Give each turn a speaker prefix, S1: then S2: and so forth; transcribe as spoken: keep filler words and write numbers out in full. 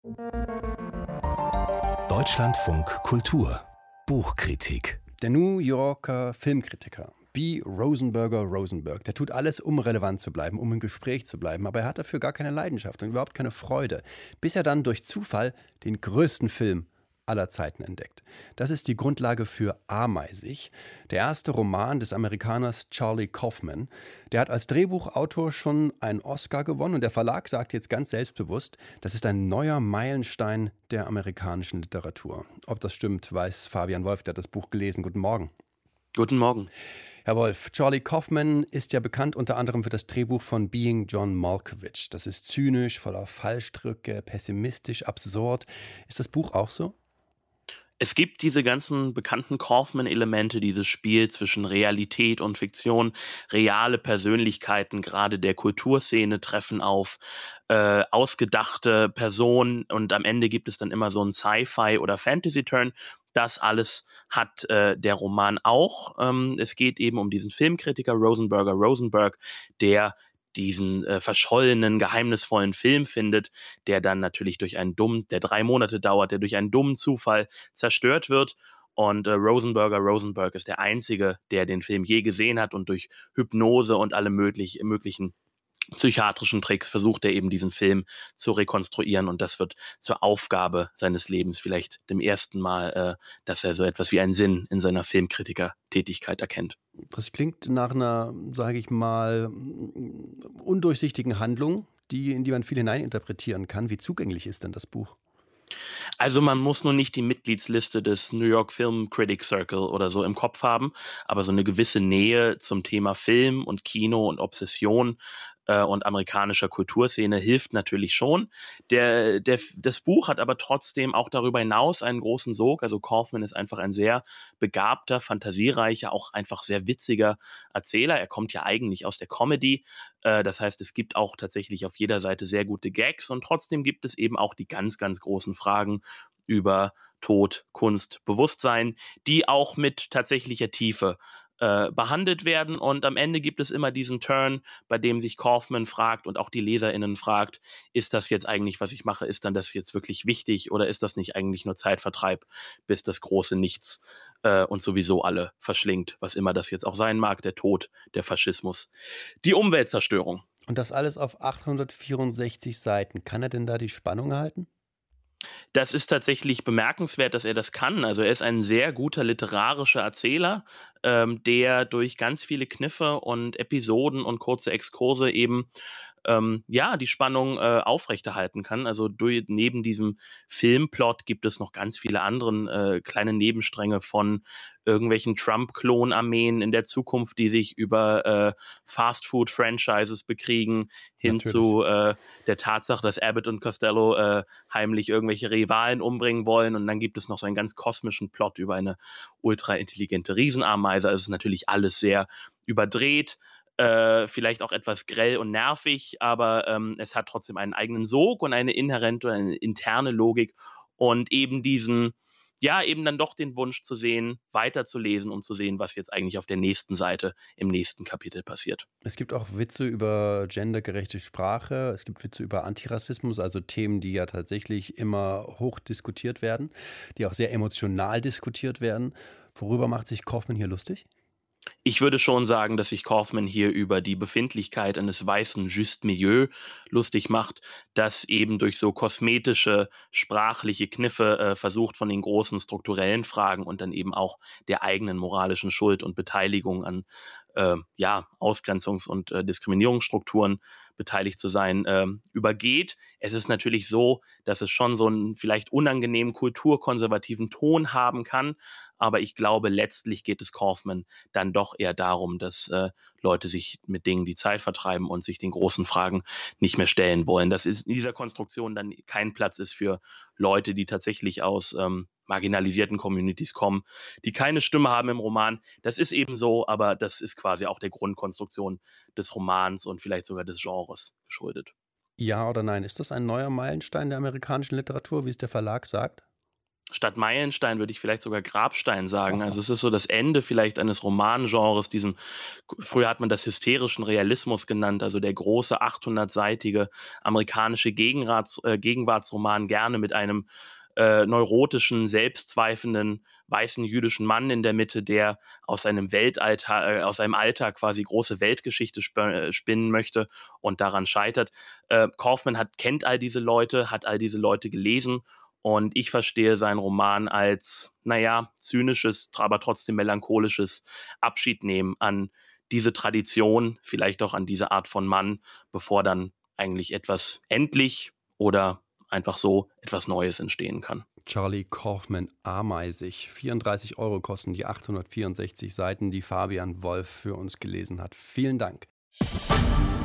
S1: Deutschlandfunk Kultur Buchkritik.
S2: Der New Yorker Filmkritiker B. Rosenberger Rosenberg, der tut alles, um relevant zu bleiben, um im Gespräch zu bleiben, aber er hat dafür gar keine Leidenschaft und überhaupt keine Freude, bis er dann durch Zufall den größten Film aller Zeiten entdeckt. Das ist die Grundlage für Ameisig, der erste Roman des Amerikaners Charlie Kaufman. Der hat als Drehbuchautor schon einen Oscar gewonnen und der Verlag sagt jetzt ganz selbstbewusst, das ist ein neuer Meilenstein der amerikanischen Literatur. Ob das stimmt, weiß Fabian Wolf, der hat das Buch gelesen. Guten Morgen.
S3: Guten Morgen.
S2: Herr Wolf, Charlie Kaufman ist ja bekannt unter anderem für das Drehbuch von Being John Malkovich. Das ist zynisch, voller Fallstricke, pessimistisch, absurd. Ist das Buch auch so?
S3: Es gibt diese ganzen bekannten Kaufman-Elemente, dieses Spiel zwischen Realität und Fiktion. Reale Persönlichkeiten, gerade der Kulturszene, treffen auf äh, ausgedachte Personen und am Ende gibt es dann immer so einen Sci-Fi- oder Fantasy-Turn. Das alles hat äh, der Roman auch. Ähm, es geht eben um diesen Filmkritiker Rosenberger Rosenberg, der diesen äh, verschollenen, geheimnisvollen Film findet, der dann natürlich durch einen dummen, der drei Monate dauert, der durch einen dummen Zufall zerstört wird. Und äh, Rosenberger Rosenberg ist der Einzige, der den Film je gesehen hat und durch Hypnose und alle möglich, möglichen psychiatrischen Tricks versucht er eben diesen Film zu rekonstruieren und das wird zur Aufgabe seines Lebens, vielleicht dem ersten Mal, äh, dass er so etwas wie einen Sinn in seiner Filmkritiker-Tätigkeit erkennt.
S2: Das klingt nach einer, sage ich mal, undurchsichtigen Handlung, die, in die man viel hineininterpretieren kann. Wie zugänglich ist denn das Buch?
S3: Also man muss nur nicht die Mitgliedsliste des New York Film Critics Circle oder so im Kopf haben, aber so eine gewisse Nähe zum Thema Film und Kino und Obsession äh, und amerikanischer Kulturszene hilft natürlich schon. Der, der, das Buch hat aber trotzdem auch darüber hinaus einen großen Sog. Also Kaufman ist einfach ein sehr begabter, fantasiereicher, auch einfach sehr witziger Erzähler. Er kommt ja eigentlich aus der Comedy. Äh, das heißt, es gibt auch tatsächlich auf jeder Seite sehr gute Gags und trotzdem gibt es eben auch die ganz, ganz großen Fragen über Tod, Kunst, Bewusstsein, die auch mit tatsächlicher Tiefe äh, behandelt werden. Und am Ende gibt es immer diesen Turn, bei dem sich Kaufman fragt und auch die LeserInnen fragt, ist das jetzt eigentlich, was ich mache, ist dann das jetzt wirklich wichtig oder ist das nicht eigentlich nur Zeitvertreib, bis das große Nichts äh, und sowieso alle verschlingt, was immer das jetzt auch sein mag, der Tod, der Faschismus, die Umweltzerstörung.
S2: Und das alles auf achthundertvierundsechzig Seiten. Kann er denn da die Spannung halten?
S3: Das ist tatsächlich bemerkenswert, dass er das kann. Also er ist ein sehr guter literarischer Erzähler, ähm, der durch ganz viele Kniffe und Episoden und kurze Exkurse eben ähm, ja, die Spannung äh, aufrechterhalten kann. Also durch, neben diesem Filmplot gibt es noch ganz viele anderen äh, kleine Nebenstränge von irgendwelchen Trump-Klon-Armeen in der Zukunft, die sich über äh, Fast-Food-Franchises bekriegen, hin
S2: Natürlich.
S3: zu äh, der Tatsache, dass Abbott und Costello äh, heimlich irgendwelche Rivalen umbringen wollen. Und dann gibt es noch so einen ganz kosmischen Plot über eine ultra-intelligente Riesenameise. Also es ist natürlich alles sehr überdreht, äh, vielleicht auch etwas grell und nervig, aber ähm, es hat trotzdem einen eigenen Sog und eine inhärente, eine interne Logik und eben diesen, ja, eben dann doch den Wunsch zu sehen, weiterzulesen und zu sehen, was jetzt eigentlich auf der nächsten Seite im nächsten Kapitel passiert.
S2: Es gibt auch Witze über gendergerechte Sprache, es gibt Witze über Antirassismus, also Themen, die ja tatsächlich immer hoch diskutiert werden, die auch sehr emotional diskutiert werden. Worüber macht sich Kaufman hier lustig?
S3: Ich würde schon sagen, dass sich Kaufman hier über die Befindlichkeit eines weißen Juste Milieu lustig macht, das eben durch so kosmetische, sprachliche Kniffe äh, versucht, von den großen strukturellen Fragen und dann eben auch der eigenen moralischen Schuld und Beteiligung an äh, ja, Ausgrenzungs- und äh, Diskriminierungsstrukturen beteiligt zu sein, äh, übergeht. Es ist natürlich so, dass es schon so einen vielleicht unangenehmen kulturkonservativen Ton haben kann, aber ich glaube, letztlich geht es Kaufman dann doch eher darum, dass äh, Leute sich mit Dingen die Zeit vertreiben und sich den großen Fragen nicht mehr stellen wollen. Dass es in dieser Konstruktion dann kein Platz ist für Leute, die tatsächlich aus ähm, marginalisierten Communities kommen, die keine Stimme haben im Roman. Das ist eben so, aber das ist quasi auch der Grundkonstruktion des Romans und vielleicht sogar des Genres geschuldet.
S2: Ja oder nein? Ist das ein neuer Meilenstein der amerikanischen Literatur, wie es der Verlag sagt?
S3: Statt Meilenstein würde ich vielleicht sogar Grabstein sagen. Also es ist so das Ende vielleicht eines Romangenres, diesen, früher hat man das hysterischen Realismus genannt, also der große achthundertseitige amerikanische Gegenwarts, äh, Gegenwartsroman, gerne mit einem äh, neurotischen, selbstzweifelnden, weißen jüdischen Mann in der Mitte, der aus seinem Weltalter, äh, aus seinem Alltag quasi große Weltgeschichte sp äh, spinnen möchte und daran scheitert. Äh, Kaufman hat, kennt all diese Leute, hat all diese Leute gelesen und ich verstehe seinen Roman als, naja, zynisches, aber trotzdem melancholisches Abschiednehmen an diese Tradition, vielleicht auch an diese Art von Mann, bevor dann eigentlich etwas endlich oder einfach so etwas Neues entstehen kann.
S2: Charlie Kaufman Ameisig. vierunddreißig Euro kosten die achthundertvierundsechzig Seiten, die Fabian Wolf für uns gelesen hat. Vielen Dank.